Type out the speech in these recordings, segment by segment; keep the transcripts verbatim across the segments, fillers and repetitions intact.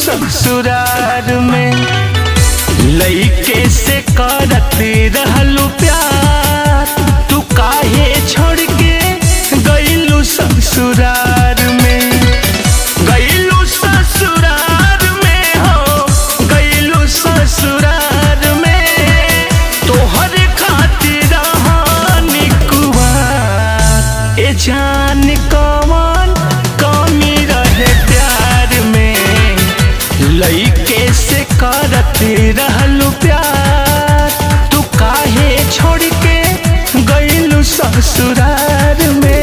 ससुरार में लइके से करत रहलू प्यार, तू काहे छोड़ के गइलू ससुरार में। गइलू ससुरार में हो गइलू ससुरार में, तोहर खातिर हानि कुवार। ए जान कौन कमी रहे प्यार में, लइके से करत रहलू प्यार, तू काहे छोड़ के गइलू ससुरार में।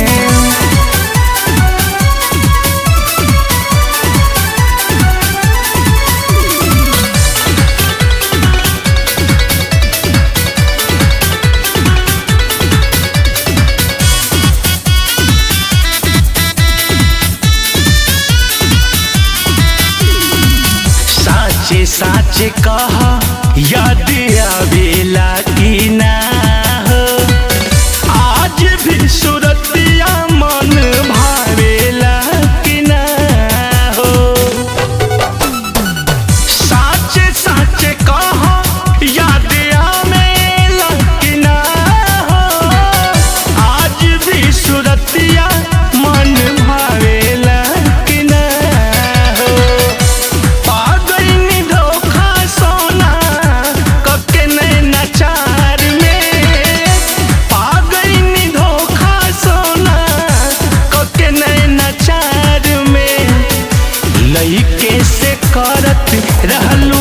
साचे साचे कहा याद आवेला कि ना हो, आज भी सूरतिया मन भावेला कि ना हो। साचे साचे कहा याद आवेला कि ना हो, आज भी सूरतिया मन भावेला कि ना हो। लइके से करत रहल